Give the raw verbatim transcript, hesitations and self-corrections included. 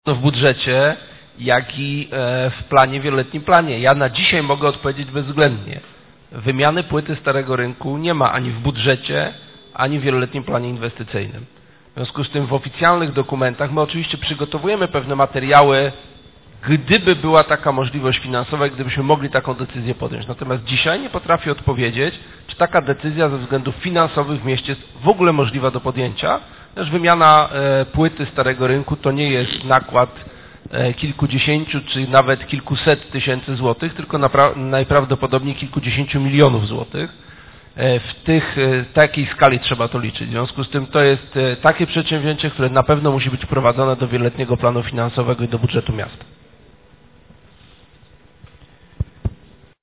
w budżecie, jak i w planie, wieloletnim planie. Ja na dzisiaj mogę odpowiedzieć bezwzględnie. Wymiany płyty starego rynku nie ma ani w budżecie, ani w wieloletnim planie inwestycyjnym. W związku z tym w oficjalnych dokumentach my oczywiście przygotowujemy pewne materiały, gdyby była taka możliwość finansowa, gdybyśmy mogli taką decyzję podjąć. Natomiast dzisiaj nie potrafię odpowiedzieć, czy taka decyzja ze względów finansowych w mieście jest w ogóle możliwa do podjęcia. Też wymiana e, płyty starego rynku to nie jest nakład e, kilkudziesięciu czy nawet kilkuset tysięcy złotych, tylko najprawdopodobniej kilkudziesięciu milionów złotych. E, w tych e, takiej skali trzeba to liczyć. W związku z tym to jest e, takie przedsięwzięcie, które na pewno musi być wprowadzone do wieloletniego planu finansowego i do budżetu miasta.